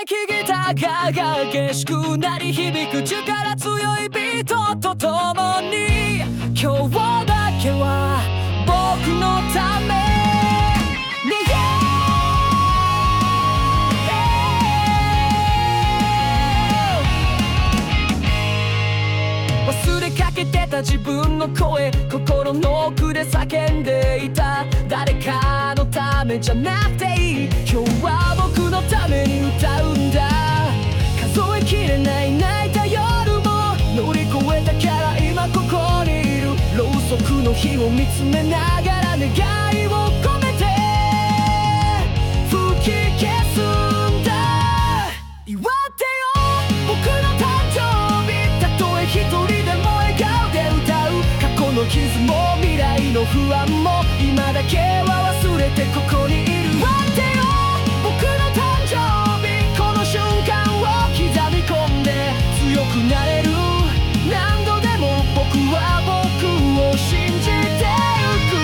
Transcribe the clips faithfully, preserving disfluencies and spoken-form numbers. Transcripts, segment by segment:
きギターが激しくなり響く力強いビートとともに今日だけは僕のため忘れかけてた自分の声、心の奥で叫んでいた。誰かのためじゃなくていい、今日は僕のために歌うんだ。数えきれない泣いた夜も乗り越えたから今ここにいる。ろうそくの火を見つめながら願いを込めて吹き消すんだ。祝ってよ僕の誕生日、たとえ一人でも笑顔で歌う。過去の傷も未来の不安も今だけは忘れてここにいる。祝ってよ僕の誕生日、この瞬間を刻み込んで強くなれる。何度でも僕は僕を信じてゆく。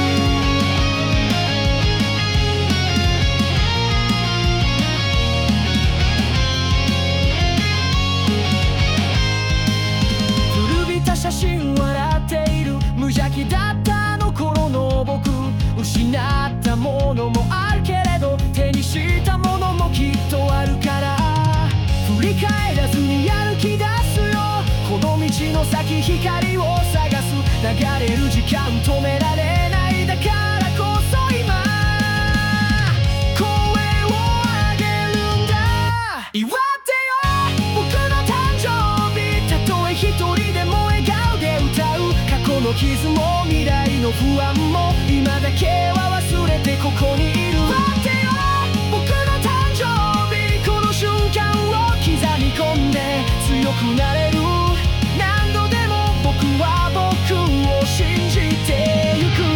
古びた写真笑っている。無邪気だったあの頃の僕、失ったものもあるけれど手にしたものもきっとあるから、振り返らずに歩き出すよ。この道の先光を探す。流れる時間止められない。だからこそ今声を上げるんだ。祝ってよ僕の誕生日、たとえ一人でも笑顔で歌う。過去の傷も未来の不安も今だけは忘れてここにいる。祝ってよ僕の誕生日、この瞬間を刻み込んで強くなれる。何度でも僕は僕を信じてゆく。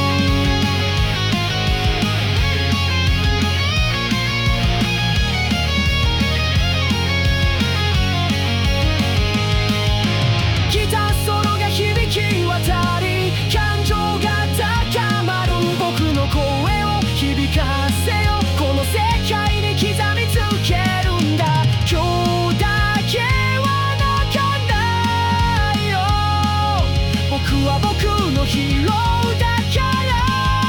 ギターソロが響き渡り感情が高まる。僕の声を響かせよ、この世界に刻みつけるんだ。今日だけは泣かないよ、僕は僕のヒーローだから。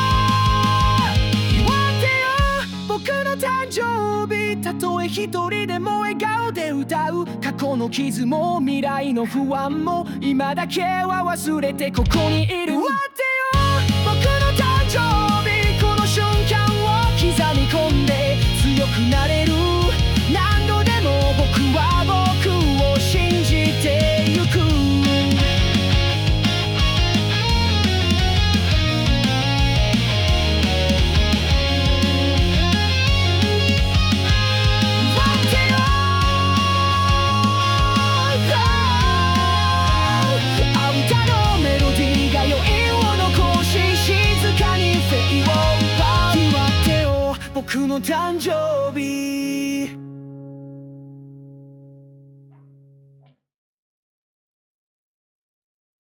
祝ってよ僕の誕生日、たとえ一人でも笑顔で歌う。過去の傷も未来の不安も今だけは忘れてここにいる。祝ってよ僕の誕生日、この瞬間を刻み込んで強くなれる。何度でも僕は僕を信じてゆく。僕の誕生日